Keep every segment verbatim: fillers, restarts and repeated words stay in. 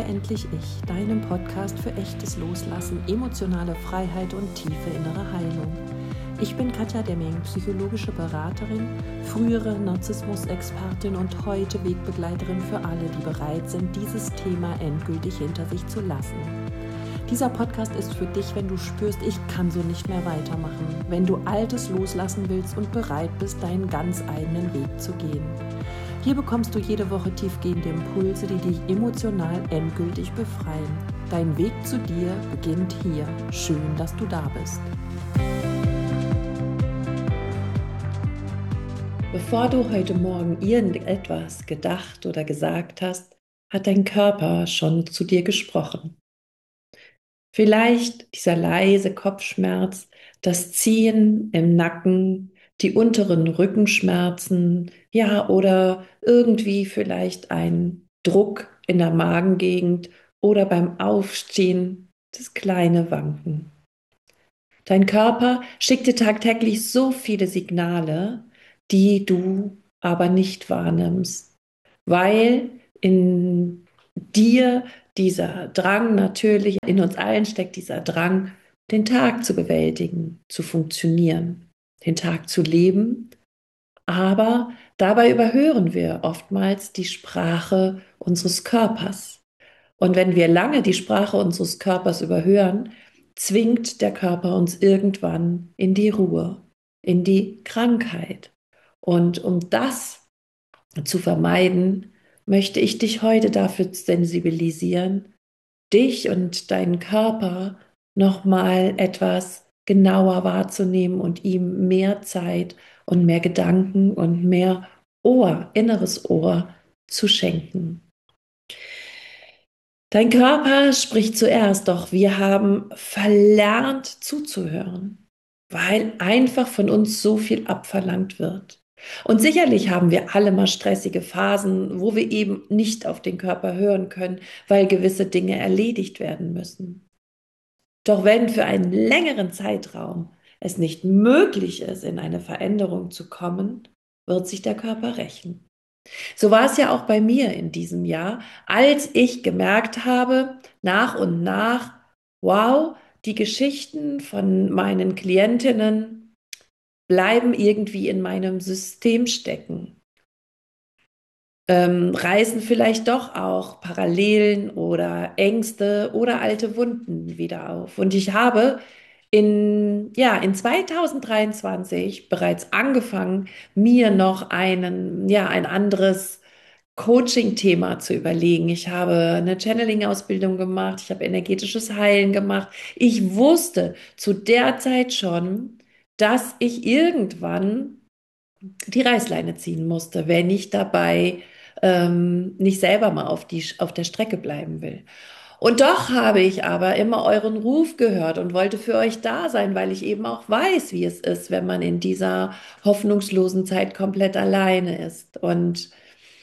Sei endlich ich, deinem Podcast für echtes Loslassen, emotionale Freiheit und tiefe innere Heilung. Ich bin Katja Demming, psychologische Beraterin, frühere Narzissmus-Expertin und heute Wegbegleiterin für alle, die bereit sind, dieses Thema endgültig hinter sich zu lassen. Dieser Podcast ist für dich, wenn du spürst, ich kann so nicht mehr weitermachen, wenn du Altes loslassen willst und bereit bist, deinen ganz eigenen Weg zu gehen. Hier bekommst du jede Woche tiefgehende Impulse, die dich emotional endgültig befreien. Dein Weg zu dir beginnt hier. Schön, dass du da bist. Bevor du heute Morgen irgendetwas gedacht oder gesagt hast, hat dein Körper schon zu dir gesprochen. Vielleicht dieser leise Kopfschmerz, das Ziehen im Nacken, die unteren Rückenschmerzen, ja, oder irgendwie vielleicht ein Druck in der Magengegend oder beim Aufstehen das kleine Wanken. Dein Körper schickt dir tagtäglich so viele Signale, die du aber nicht wahrnimmst, weil in dir dieser Drang, natürlich in uns allen steckt dieser Drang, den Tag zu bewältigen, zu funktionieren, den Tag zu leben. Aber dabei überhören wir oftmals die Sprache unseres Körpers. Und wenn wir lange die Sprache unseres Körpers überhören, zwingt der Körper uns irgendwann in die Ruhe, in die Krankheit. Und um das zu vermeiden, möchte ich dich heute dafür sensibilisieren, dich und deinen Körper nochmal etwas genauer wahrzunehmen und ihm mehr Zeit und mehr Gedanken und mehr Ohr, inneres Ohr zu schenken. Dein Körper spricht zuerst, doch wir haben verlernt zuzuhören, weil einfach von uns so viel abverlangt wird. Und sicherlich haben wir alle mal stressige Phasen, wo wir eben nicht auf den Körper hören können, weil gewisse Dinge erledigt werden müssen. Doch wenn für einen längeren Zeitraum es nicht möglich ist, in eine Veränderung zu kommen, wird sich der Körper rächen. So war es ja auch bei mir in diesem Jahr, als ich gemerkt habe, nach und nach, wow, die Geschichten von meinen Klientinnen bleiben irgendwie in meinem System stecken. Ähm, reißen vielleicht doch auch Parallelen oder Ängste oder alte Wunden wieder auf. Und ich habe in, ja, in zwanzig dreiundzwanzig bereits angefangen, mir noch einen, ja, ein anderes Coaching-Thema zu überlegen. Ich habe eine Channeling-Ausbildung gemacht, ich habe energetisches Heilen gemacht. Ich wusste zu der Zeit schon, dass ich irgendwann die Reißleine ziehen musste, wenn ich dabei ähm, nicht selber mal auf die, auf der Strecke bleiben will. Und doch habe ich aber immer euren Ruf gehört und wollte für euch da sein, weil ich eben auch weiß, wie es ist, wenn man in dieser hoffnungslosen Zeit komplett alleine ist. Und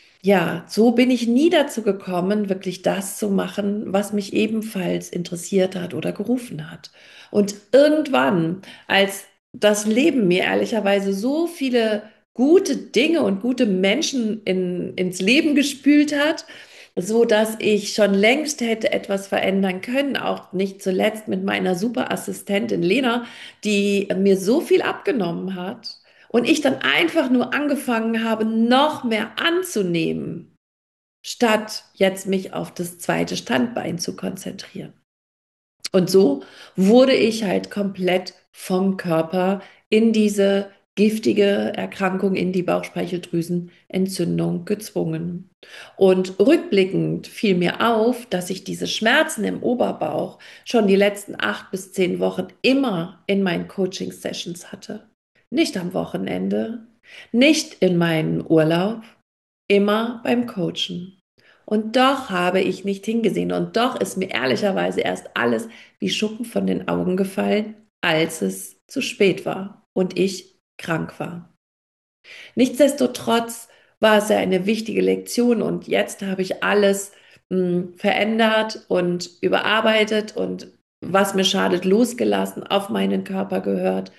ja, so bin ich nie dazu gekommen, wirklich das zu machen, was mich ebenfalls interessiert hat oder gerufen hat. Und irgendwann, als das Leben mir ehrlicherweise so viele gute Dinge und gute Menschen in, ins Leben gespült hat, so dass ich schon längst hätte etwas verändern können, auch nicht zuletzt mit meiner Superassistentin Lena, die mir so viel abgenommen hat und ich dann einfach nur angefangen habe, noch mehr anzunehmen, statt jetzt mich auf das zweite Standbein zu konzentrieren. Und so wurde ich halt komplett vom Körper in diese giftige Erkrankung, in die Bauchspeicheldrüsenentzündung gezwungen. Und rückblickend fiel mir auf, dass ich diese Schmerzen im Oberbauch schon die letzten acht bis zehn Wochen immer in meinen Coaching-Sessions hatte. Nicht am Wochenende, nicht in meinem Urlaub, immer beim Coachen. Und doch habe ich nicht hingesehen und doch ist mir ehrlicherweise erst alles wie Schuppen von den Augen gefallen, als es zu spät war und ich krank war. Nichtsdestotrotz war es ja eine wichtige Lektion und jetzt habe ich alles mh, verändert und überarbeitet und was mir schadet, losgelassen, auf meinen Körper gehört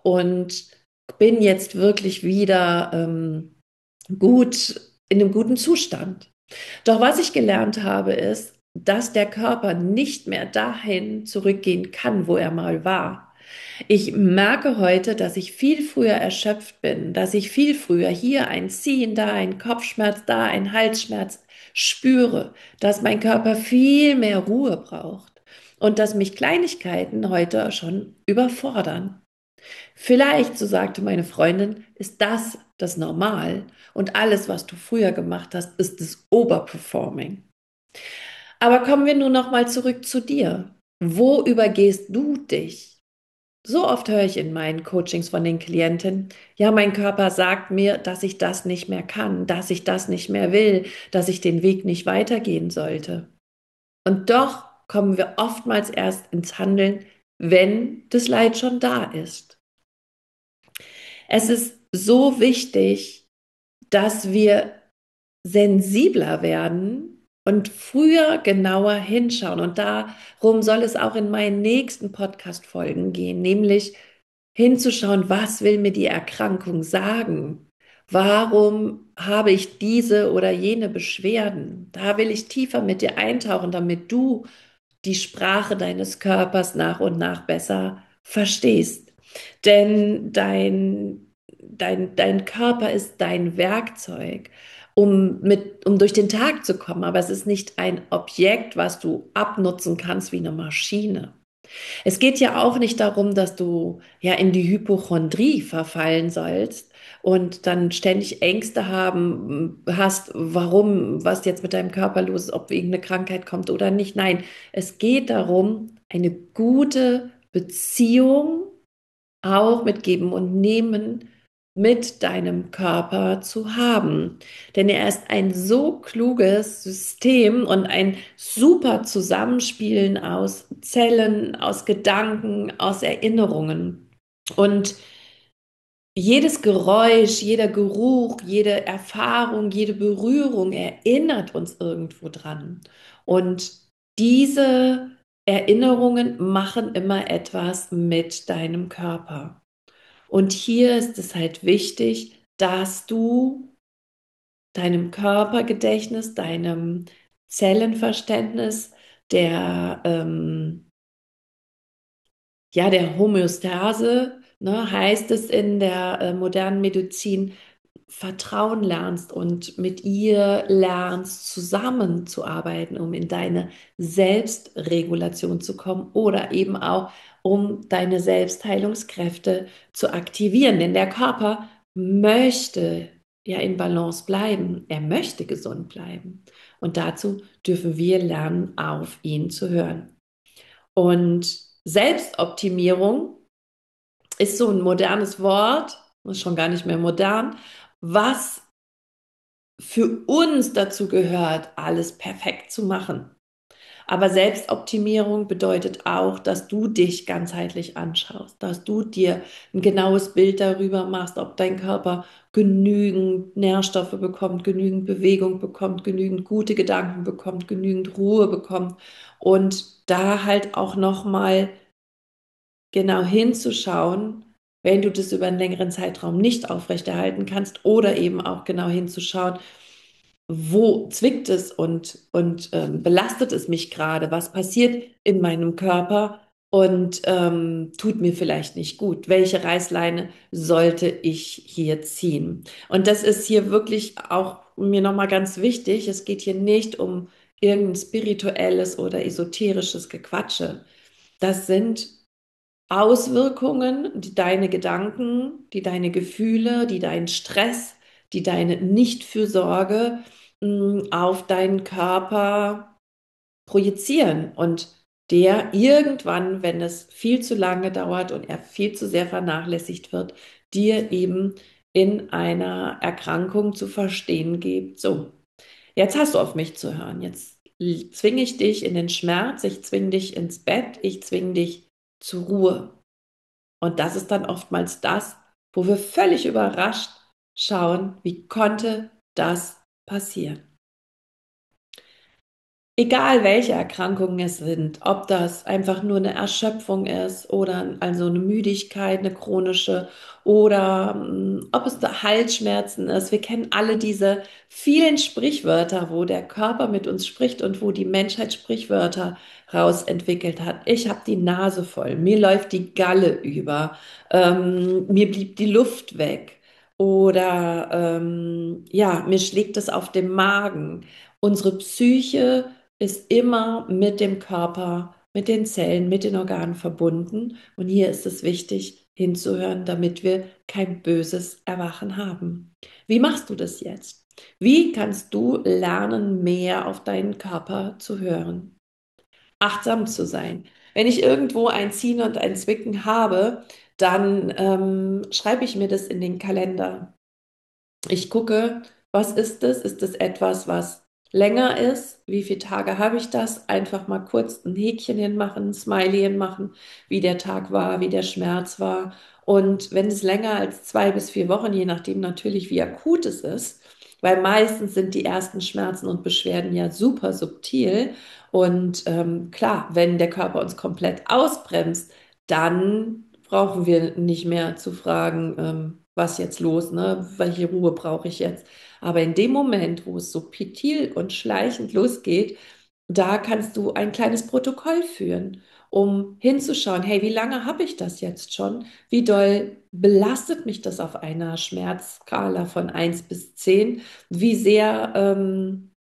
und bin jetzt wirklich wieder ähm, gut in einem guten Zustand. Doch was ich gelernt habe, ist, dass der Körper nicht mehr dahin zurückgehen kann, wo er mal war. Ich merke heute, dass ich viel früher erschöpft bin, dass ich viel früher hier ein Ziehen da, ein Kopfschmerz da, ein Halsschmerz spüre, dass mein Körper viel mehr Ruhe braucht und dass mich Kleinigkeiten heute schon überfordern. Vielleicht, so sagte meine Freundin, ist das das Normal und alles, was du früher gemacht hast, ist das Overperforming. Aber kommen wir nun noch mal zurück zu dir. Wo übergehst du dich? So oft höre ich in meinen Coachings von den Klienten, ja, mein Körper sagt mir, dass ich das nicht mehr kann, dass ich das nicht mehr will, dass ich den Weg nicht weitergehen sollte. Und doch kommen wir oftmals erst ins Handeln, wenn das Leid schon da ist. Es ist so wichtig, dass wir sensibler werden und früher genauer hinschauen. Und darum soll es auch in meinen nächsten Podcast-Folgen gehen, nämlich hinzuschauen, was will mir die Erkrankung sagen? Warum habe ich diese oder jene Beschwerden? Da will ich tiefer mit dir eintauchen, damit du die Sprache deines Körpers nach und nach besser verstehst. Denn dein, dein, dein Körper ist dein Werkzeug, um, mit, um durch den Tag zu kommen. Aber es ist nicht ein Objekt, was du abnutzen kannst wie eine Maschine. Es geht ja auch nicht darum, dass du ja in die Hypochondrie verfallen sollst und dann ständig Ängste haben hast, warum, was jetzt mit deinem Körper los ist, ob irgendeine Krankheit kommt oder nicht. Nein, es geht darum, eine gute Beziehung auch mit Geben und Nehmen mit deinem Körper zu haben. Denn er ist ein so kluges System und ein super Zusammenspielen aus Zellen, aus Gedanken, aus Erinnerungen. Und jedes Geräusch, jeder Geruch, jede Erfahrung, jede Berührung erinnert uns irgendwo dran. Und diese Erinnerungen machen immer etwas mit deinem Körper. Und hier ist es halt wichtig, dass du deinem Körpergedächtnis, deinem Zellenverständnis, der, ähm, ja, der Homöostase, ne, heißt es in der äh, modernen Medizin, vertrauen lernst und mit ihr lernst, zusammenzuarbeiten, um in deine Selbstregulation zu kommen oder eben auch, um deine Selbstheilungskräfte zu aktivieren. Denn der Körper möchte ja in Balance bleiben. Er möchte gesund bleiben. Und dazu dürfen wir lernen, auf ihn zu hören. Und Selbstoptimierung ist so ein modernes Wort, ist schon gar nicht mehr modern, was für uns dazu gehört, alles perfekt zu machen. Aber Selbstoptimierung bedeutet auch, dass du dich ganzheitlich anschaust, dass du dir ein genaues Bild darüber machst, ob dein Körper genügend Nährstoffe bekommt, genügend Bewegung bekommt, genügend gute Gedanken bekommt, genügend Ruhe bekommt und da halt auch nochmal genau hinzuschauen, wenn du das über einen längeren Zeitraum nicht aufrechterhalten kannst oder eben auch genau hinzuschauen, wo zwickt es und, und ähm, belastet es mich gerade, was passiert in meinem Körper und ähm, tut mir vielleicht nicht gut. Welche Reißleine sollte ich hier ziehen? Und das ist hier wirklich auch mir nochmal ganz wichtig. Es geht hier nicht um irgendein spirituelles oder esoterisches Gequatsche. Das sind Auswirkungen, die deine Gedanken, die deine Gefühle, die dein Stress, die deine Nichtfürsorge mh, auf deinen Körper projizieren und der irgendwann, wenn es viel zu lange dauert und er viel zu sehr vernachlässigt wird, dir eben in einer Erkrankung zu verstehen gibt, so, jetzt hast du auf mich zu hören, jetzt zwinge ich dich in den Schmerz, ich zwinge dich ins Bett, ich zwinge dich zur Ruhe. Und das ist dann oftmals das, wo wir völlig überrascht schauen, wie konnte das passieren? Egal welche Erkrankungen es sind, ob das einfach nur eine Erschöpfung ist oder also eine Müdigkeit, eine chronische oder mm, ob es da Halsschmerzen ist. Wir kennen alle diese vielen Sprichwörter, wo der Körper mit uns spricht und wo die Menschheit Sprichwörter rausentwickelt hat. Ich habe die Nase voll, mir läuft die Galle über, ähm, mir blieb die Luft weg oder ähm, ja, mir schlägt es auf dem Magen. Unsere Psyche ist immer mit dem Körper, mit den Zellen, mit den Organen verbunden. Und hier ist es wichtig, hinzuhören, damit wir kein böses Erwachen haben. Wie machst du das jetzt? Wie kannst du lernen, mehr auf deinen Körper zu hören, achtsam zu sein? Wenn ich irgendwo ein Ziehen und ein Zwicken habe, dann ähm, schreibe ich mir das in den Kalender. Ich gucke, was ist es? Ist es etwas, was länger ist? Wie viele Tage habe ich das? Einfach mal kurz ein Häkchen hinmachen, ein Smiley hinmachen, wie der Tag war, wie der Schmerz war. Und wenn es länger als zwei bis vier Wochen, je nachdem natürlich, wie akut es ist, weil meistens sind die ersten Schmerzen und Beschwerden ja super subtil. Und ähm, klar, wenn der Körper uns komplett ausbremst, dann brauchen wir nicht mehr zu fragen, ähm, was jetzt los, ne? Welche Ruhe brauche ich jetzt? Aber in dem Moment, wo es subtil und schleichend losgeht, da kannst du ein kleines Protokoll führen, um hinzuschauen, hey, wie lange habe ich das jetzt schon? Wie doll belastet mich das auf einer Schmerzskala von eins bis zehn? Wie sehr ähm,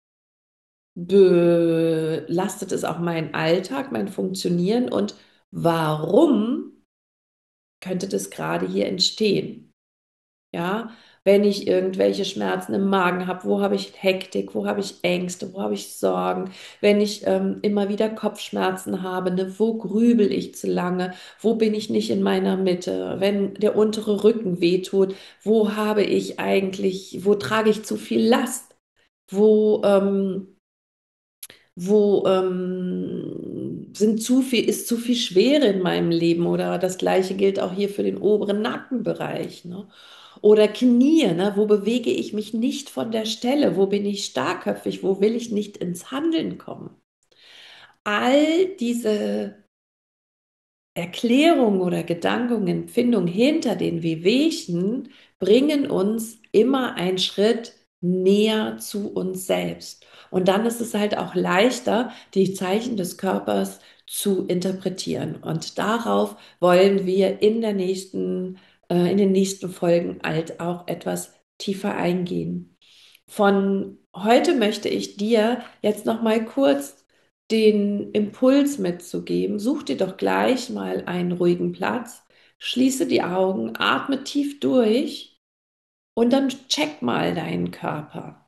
belastet es auch meinen Alltag, mein Funktionieren und warum könnte das gerade hier entstehen? Ja, wenn ich irgendwelche Schmerzen im Magen habe, wo habe ich Hektik, wo habe ich Ängste, wo habe ich Sorgen, wenn ich ähm, immer wieder Kopfschmerzen habe, ne, wo grübel ich zu lange, wo bin ich nicht in meiner Mitte, wenn der untere Rücken wehtut, wo habe ich eigentlich, wo trage ich zu viel Last, wo ähm, wo ähm, sind zu viel, ist zu viel Schwere in meinem Leben oder das Gleiche gilt auch hier für den oberen Nackenbereich, ne? Oder Knie, ne? Wo bewege ich mich nicht von der Stelle? Wo bin ich starrköpfig? Wo will ich nicht ins Handeln kommen? All diese Erklärung oder Gedanken, Empfindung hinter den Wehwehchen bringen uns immer einen Schritt näher zu uns selbst. Und dann ist es halt auch leichter, die Zeichen des Körpers zu interpretieren. Und darauf wollen wir in der nächsten, äh, in den nächsten Folgen halt auch etwas tiefer eingehen. Von heute möchte ich dir jetzt noch mal kurz den Impuls mitzugeben. Such dir doch gleich mal einen ruhigen Platz, schließe die Augen, atme tief durch und dann check mal deinen Körper.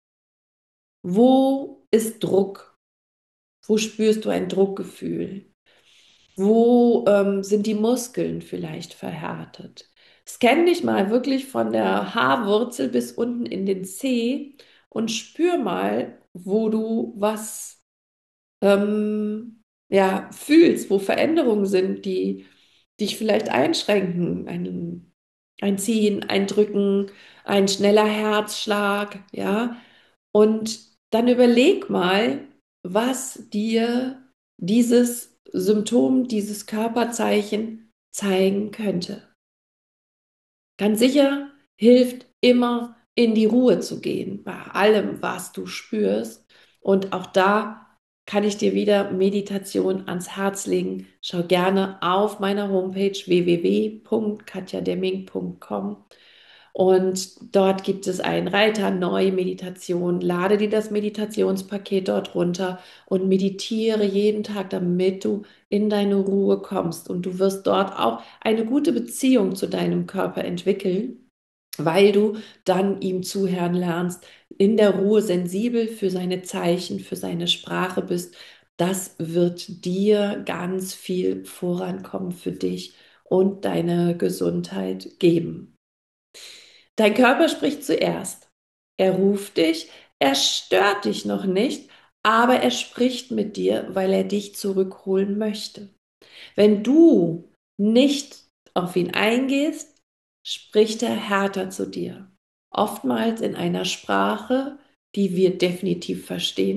Wo ist Druck? Wo spürst du ein Druckgefühl? Wo ähm, sind die Muskeln vielleicht verhärtet? Scann dich mal wirklich von der Haarwurzel bis unten in den Zeh und spür mal, wo du was ähm, ja, fühlst, wo Veränderungen sind, die dich vielleicht einschränken. Ein, ein Ziehen, ein Drücken, ein schneller Herzschlag, ja. Und dann überleg mal, was dir dieses Symptom, dieses Körperzeichen zeigen könnte. Ganz sicher hilft immer in die Ruhe zu gehen, bei allem, was du spürst. Und auch da kann ich dir wieder Meditation ans Herz legen. Schau gerne auf meiner Homepage w w w punkt katja demming punkt com und dort gibt es einen Reiter Neue Meditation. Lade dir das Meditationspaket dort runter und meditiere jeden Tag, damit du in deine Ruhe kommst. Und du wirst dort auch eine gute Beziehung zu deinem Körper entwickeln, weil du dann ihm zuhören lernst, in der Ruhe sensibel für seine Zeichen, für seine Sprache bist. Das wird dir ganz viel Vorankommen für dich und deine Gesundheit geben. Dein Körper spricht zuerst. Er ruft dich, er stört dich noch nicht, aber er spricht mit dir, weil er dich zurückholen möchte. Wenn du nicht auf ihn eingehst, spricht er härter zu dir. Oftmals in einer Sprache, die wir definitiv verstehen,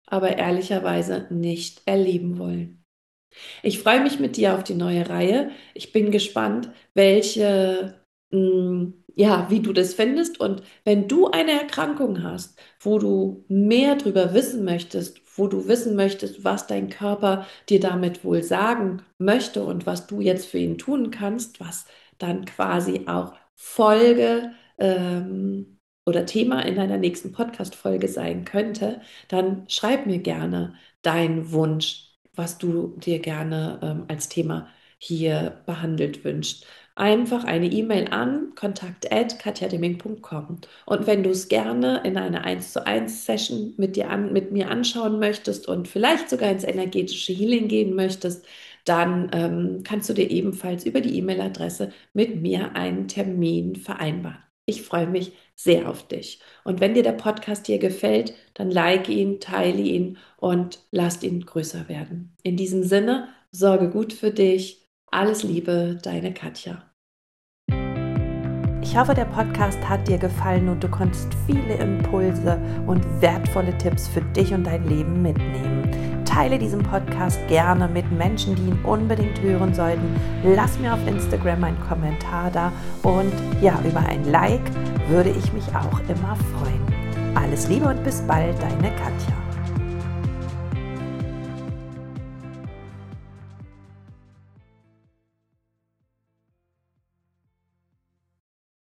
aber ehrlicherweise nicht erleben wollen. Ich freue mich mit dir auf die neue Reihe. Ich bin gespannt, welche, mh, ja, wie du das findest. Und wenn du eine Erkrankung hast, wo du mehr drüber wissen möchtest, wo du wissen möchtest, was dein Körper dir damit wohl sagen möchte und was du jetzt für ihn tun kannst, was dann quasi auch Folge, ähm, oder Thema in deiner nächsten Podcast-Folge sein könnte, dann schreib mir gerne deinen Wunsch, was du dir gerne ähm, als Thema hier behandelt wünschst. Einfach eine E-Mail an kontakt at katjademing punkt com. Und wenn du es gerne in einer eins zu eins Session mit dir an, mit mir anschauen möchtest und vielleicht sogar ins energetische Healing gehen möchtest, dann ähm, kannst du dir ebenfalls über die E-Mail-Adresse mit mir einen Termin vereinbaren. Ich freue mich sehr auf dich. Und wenn dir der Podcast hier gefällt, dann like ihn, teile ihn und lasst ihn größer werden. In diesem Sinne, sorge gut für dich. Alles Liebe, deine Katja. Ich hoffe, der Podcast hat dir gefallen und du konntest viele Impulse und wertvolle Tipps für dich und dein Leben mitnehmen. Teile diesen Podcast gerne mit Menschen, die ihn unbedingt hören sollten. Lass mir auf Instagram einen Kommentar da und ja, über ein Like würde ich mich auch immer freuen. Alles Liebe und bis bald, deine Katja.